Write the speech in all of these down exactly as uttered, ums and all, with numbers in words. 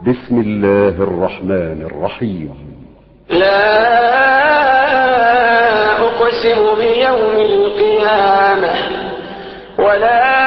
بسم الله الرحمن الرحيم. لا أقسم بيوم القيامة ولا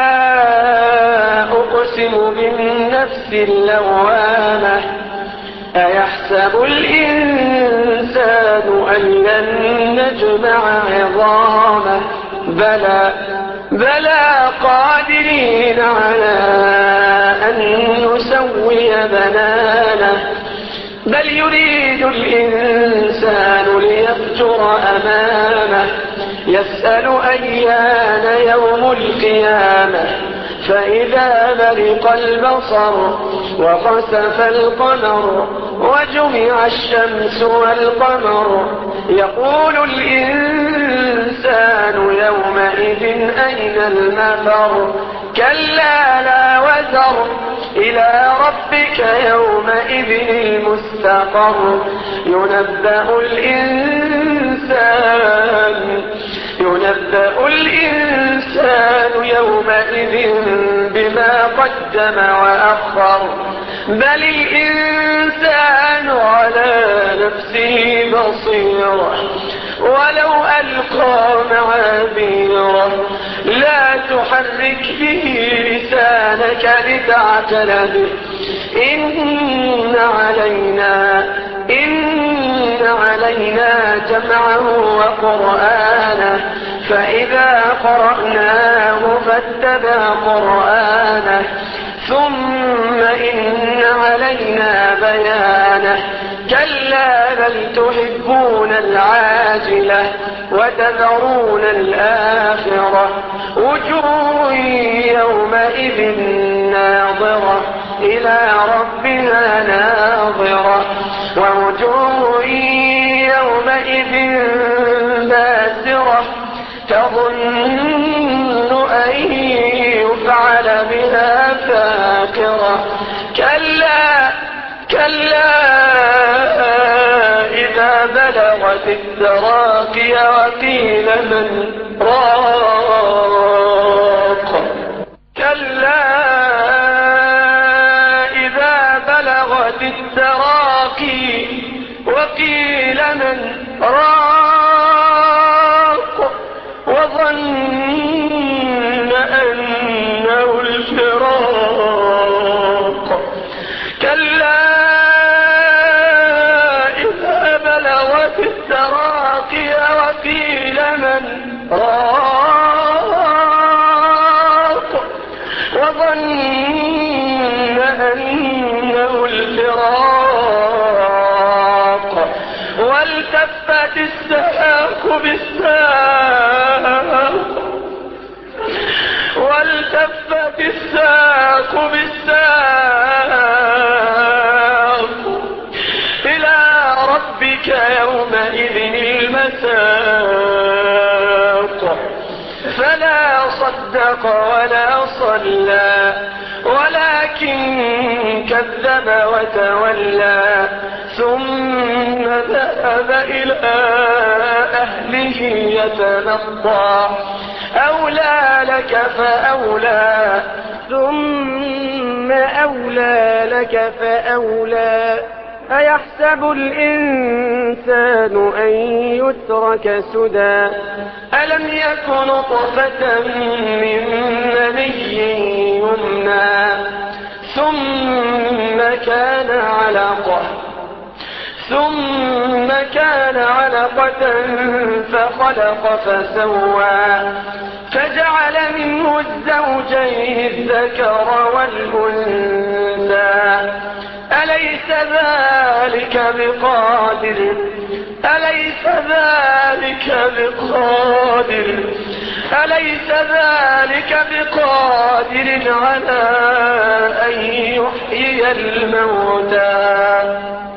أقسم بالنفس اللوامة أيحسب الإنسان أن لن نجمع عظامه بلى بلى قادرين على أن نسوي بنانه بل يريد الإنسان ليفجر أمامه يسأل أيان يوم القيامة فإذا برق البصر وخسف القمر وجمع الشمس والقمر يقول الإنسان يومئذ أين المفر كلا لا وزر إلى ربك يومئذ المستقر ينبأ الإنسان ينبأ الإنسان يومئذ بما قدم وأخر بل الإنسان على نفسه بصيرة ولو ألقى معاذيره لا تحرك به لسانك لتعجل به إن علينا إن علينا جمعه وقرآنه فإذا قرأناه فاتبع قرآنه ثم إن علينا بيانه كلا بل تحبون العاجلة وتذرون الآخرة وجوه يومئذ ناظرة إلى ربها ناظرة ووجوه يومئذ باسرة تظن أن يفعل بها فاقرة كلا كلا إذا بلغت التراقي وقيل من راق كلا إذا بلغت التراقي وقيل من راق وظن أنه الفراق كلا إذا بلغت التراقي وقيل من راق وظن أنه الفراق والتفت الساق بالساق والتفت الساق بالساق إلى ربك يومئذ المساق فلا صدق ولا صلى ولكن كذب وتولى ثم ذهب إلى أهله يتمطى أولى لك فأولى ثم أولى لك فأولى أيحسب الإنسان أن يترك سدى ألم يك نطفة من مني يمنى ثم كان علقة ثم كان علقة فخلق فسوى فجعل منه الزوجين الذكر والأنثى أليس ذلك بقادر أليس ذلك بقادر أليس ذلك بقادر على أن يحيي الموتى